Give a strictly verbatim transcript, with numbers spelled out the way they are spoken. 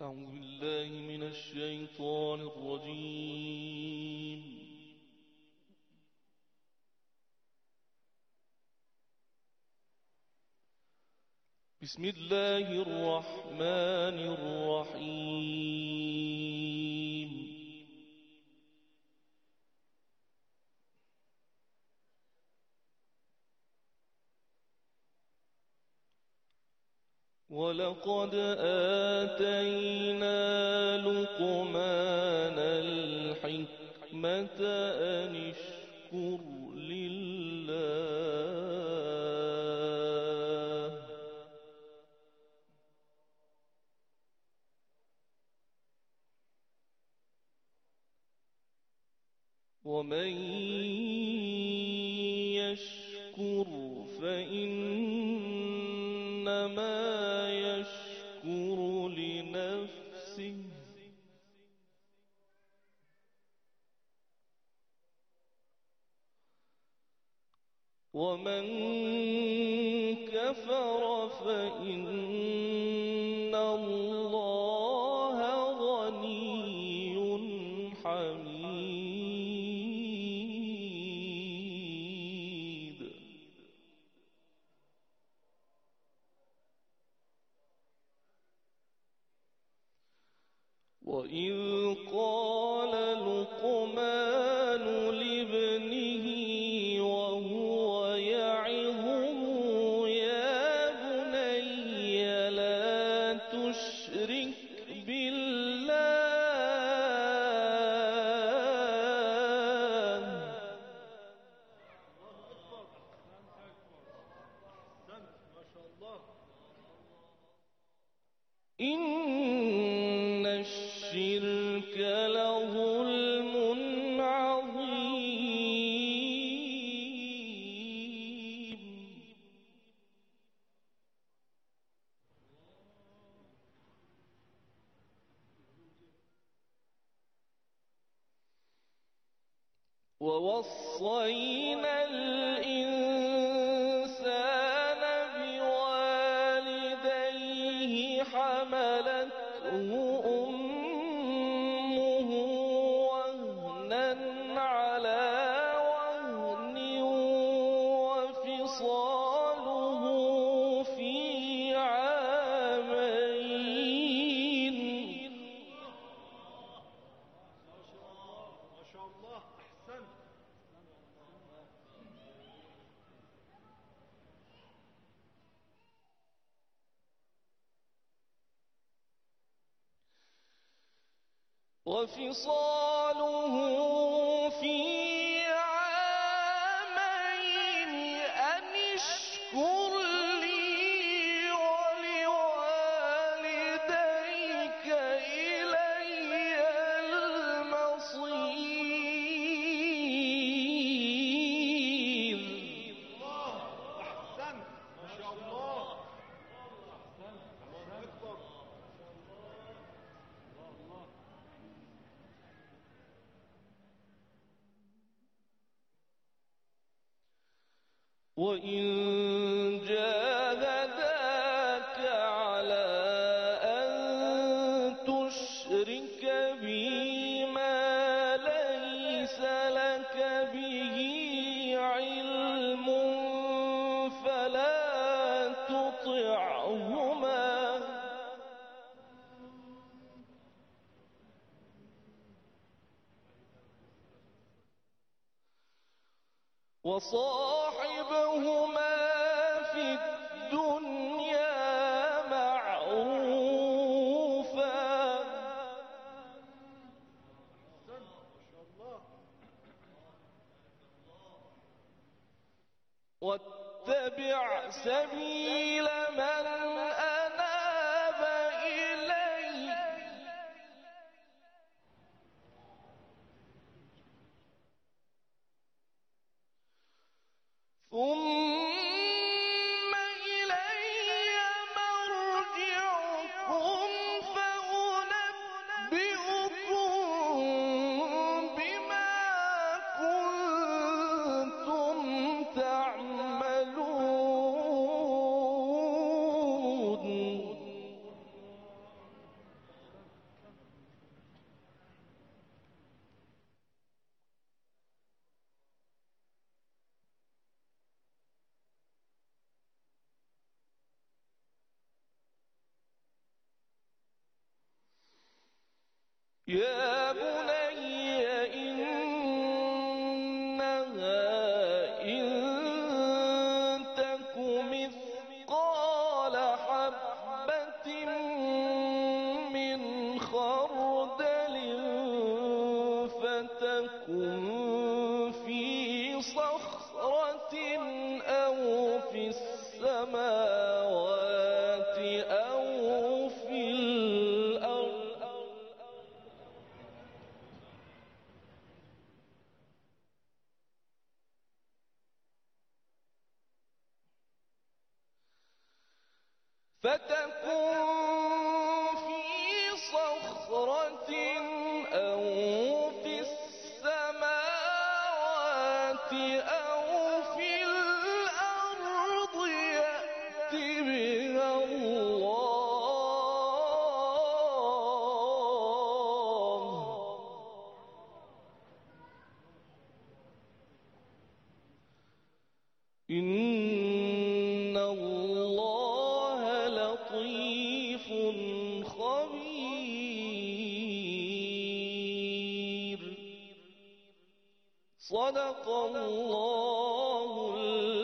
أعوذ بالله من الشيطان الرجيم. بسم الله الرحمن الرحيم. ولقد آتينا لقمان الحكمة أن اشكر لله ومن يشكر فإنما يشكر لنفسه ومن كفر فإن الله غني حميد. وإذ قال لقمان لابنه وهو يعظه يا بني لا تشرك بالله إن الشرك لظلم عظيم. ووصينا الإنسان بوالديه حملته أمه وهنا على وهن وفصاله في عامين. ما شاء الله أحسنت. وفصاله في عامين أن اشكر لي ولوالديك إلي المصير. أحسنت ما شاء الله. أحسنت الله أكبر. وإن جاهداك على أن تشرك بي ما ليس لك به علم فلا تطعهما وصاحبهما في الدنيا معروفا واتبع سبيل من أناب إلي ثم إلي مرجعكم فأنبئكم بما كنتم تعملون. يا بني إنها إن تك مثقال حبة من خردل فتكن في صخرة أو في السماوات أو في الأرض فتكن في صخرة أو في السماوات أو في الأرض يأت بها الله إن الله لطيف خبير صدق الله